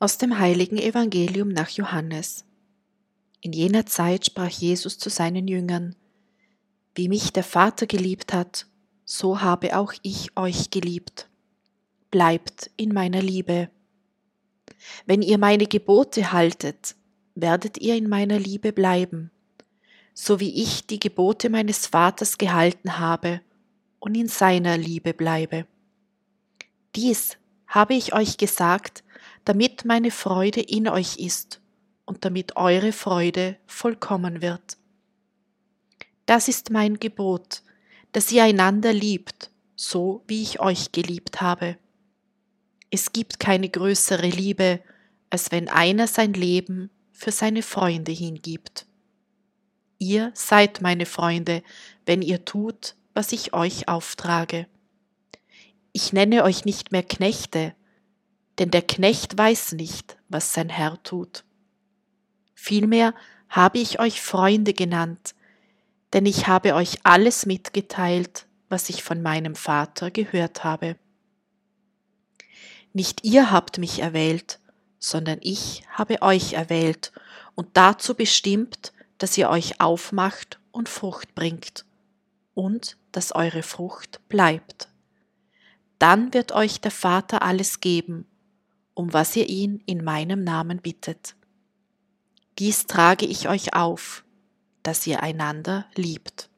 Aus dem heiligen Evangelium nach Johannes. In jener Zeit sprach Jesus zu seinen Jüngern: Wie mich der Vater geliebt hat, so habe auch ich euch geliebt. Bleibt in meiner Liebe. Wenn ihr meine Gebote haltet, werdet ihr in meiner Liebe bleiben, so wie ich die Gebote meines Vaters gehalten habe und in seiner Liebe bleibe. Dies habe ich euch gesagt, damit meine Freude in euch ist und damit eure Freude vollkommen wird. Das ist mein Gebot, dass ihr einander liebt, so wie ich euch geliebt habe. Es gibt keine größere Liebe, als wenn einer sein Leben für seine Freunde hingibt. Ihr seid meine Freunde, wenn ihr tut, was ich euch auftrage. Ich nenne euch nicht mehr Knechte, denn der Knecht weiß nicht, was sein Herr tut. Vielmehr habe ich euch Freunde genannt, denn ich habe euch alles mitgeteilt, was ich von meinem Vater gehört habe. Nicht ihr habt mich erwählt, sondern ich habe euch erwählt und dazu bestimmt, dass ihr euch aufmacht und Frucht bringt und dass eure Frucht bleibt. Dann wird euch der Vater alles geben, um was ihr ihn in meinem Namen bittet. Dies trage ich euch auf, dass ihr einander liebt.